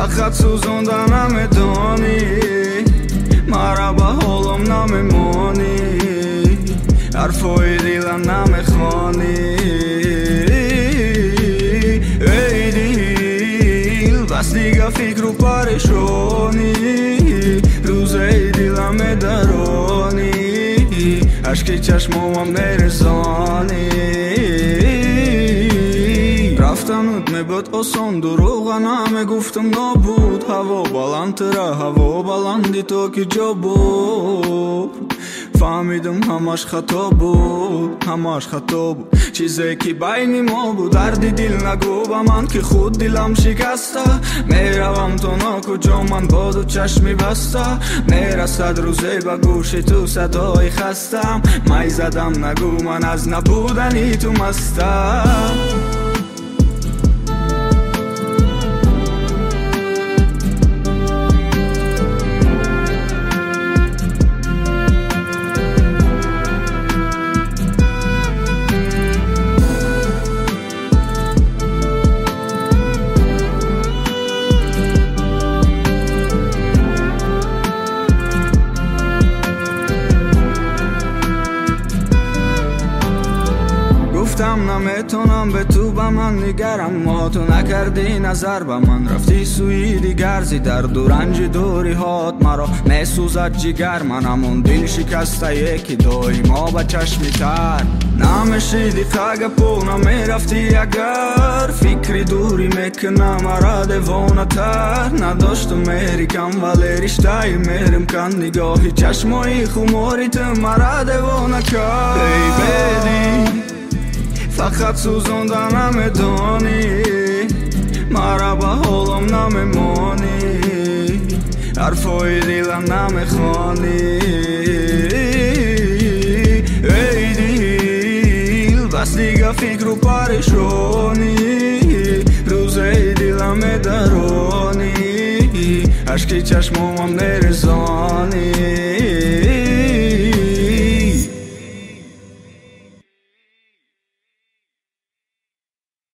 فقط سوزوندنم دانی، مرا به حالم نمیمانی، حرفای دلم نمیخوانی. ای دل بس دیگه فکر و پریشانی، روزای دلم درانی، اشکی چشمام میرسانی. رفتنت میبود آسان، دروغ نمیگفتم نبود. هوا بلندتره، هوا بلندی تو که جا بود. فهمیدم همش خطا بود، همش خطا بود. چیزی که بین ما بود دردی دل نگو با من که خود دلم شکسته. میروم تو کجا من با دو چشمی بسته، میرسد روزی به گوش تو صدای خستم. می زدم نگو من از نبودنی تو مستم. گفتم نمیتونم به تو به من نگرم، ما تو نکردی نظر به من، رفتی سوی دیگر. زی درد و رنج دوری هات مرا میسوزد جگر. من همون دل شکسته یکی دایی ما به چشمی تر. نمیشیدی خگپو نمیرفتی اگر، فکری دوری میکنم مرا دیوانه تر. نداشتم میری کم ولی رشته میرم کن، نگاهی چشمایی خماری تو مرا دیوانه کرد. ای بدی فقط سوزوندنم دانی، مرا به حالم نمیمانی، حرفای دلم نمیخوانی. ای دل بس دیگه فکر و پریشانی، روزای دلم درانی، اشکی چشمام میرسانی.